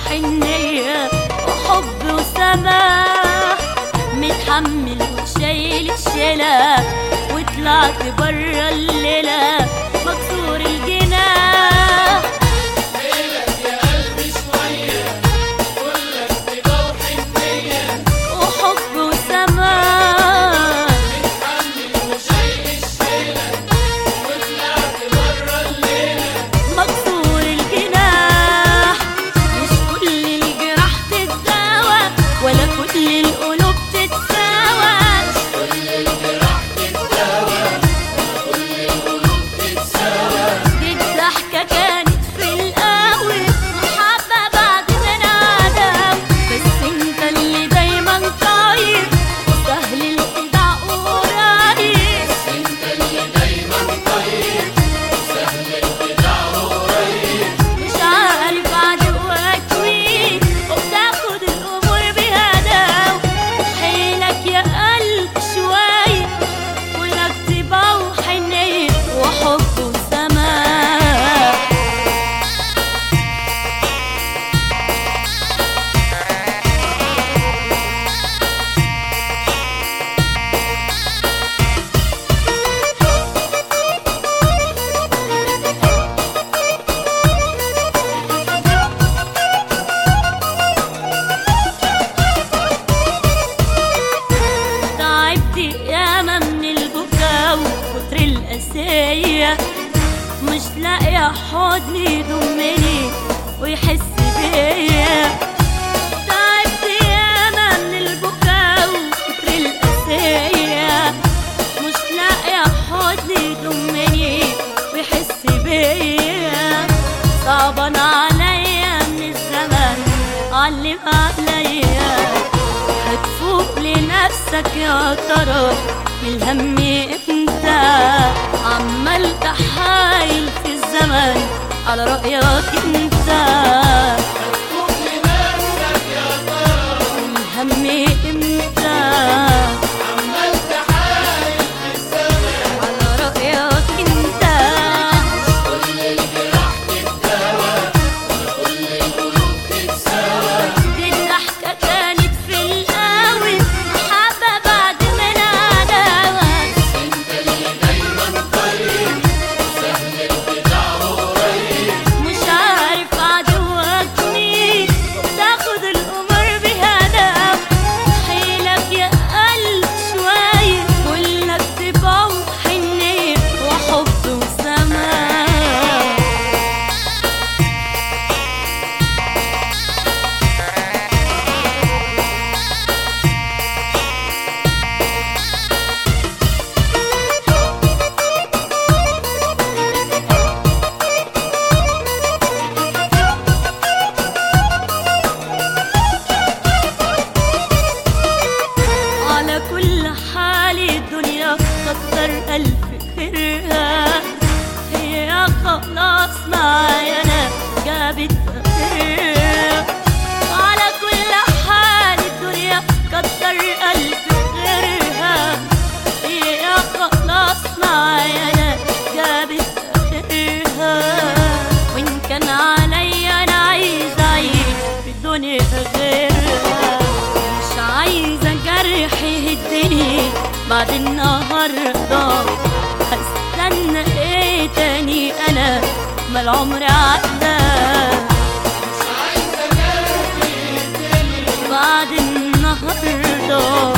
وحنية وحب وسماح، متحمل وشايل الشيلة وطلعت برا الليلة مكسور الجناح. حيلك يا قلبي شوية كلك طيبة وحنية وحب وسماح، متحمل وشايل الشيلة وطلعت برا الليلة مكسور الجناح. مش كل الجراح تتداوى ولا كل القلوب تتساوى، كل الجراح تتداوى وكل القلوب تتساوى. دي الضحكة كانت في القهوة محبة بعد من عداوة، بس انت اللي دايما طيب وسهل الخداع قريب. انت اللي دايما طيب وسهل الخداع قريب. مش عارف عدوك مين وبتاخد الأمور بهداوة، حيلك يا قلب شوية كلك طيبة وحنية وحب وسماح. تعبت ياما من البكا وكتر القساية، مش لاقية حضن يضمني ويحس بيا. تعبت ياما من البكا وكتر القساية، مش لاقية حضن يضمني ويحس بيا. صعبان عليا من الزمن علم عليا، هتفوق لنفسك يا ترى من الهم امتى؟ عمال تحايل في الزمن على رأيك انت، هتفوق لنفسك يا ترى من الهم امتى؟ عمال تحايل في الزمن. على رأيك انت. كل الجراح تتداوى وكل القلوب تتساوى. دي الضحكة كانت في القهوة محبة بعد من عداوة، انت اللي دايما طيب وسهل الخداع قريب. مش عارف عدوك مين وبتاخد الأمور بهداوة، حيلك يا قلب شوية كلك طيبة وحنية وحب وسماح. على كل حال الدنيا كتر ألف خيرها، هي خلاص معايا أنا جابت آخرها. على كل حال الدنيا كتر ألف خيرها، هي خلاص معايا أنا جابت آخرها. وإن كان عليا أنا عايزة أعيش في الدنيا غيرها، مش عايزة جرح يهدني بعد النهاردة. هستنى ايه تاني انا ما العمر عدى، مش عايزة جرح يهدني بعد النهاردة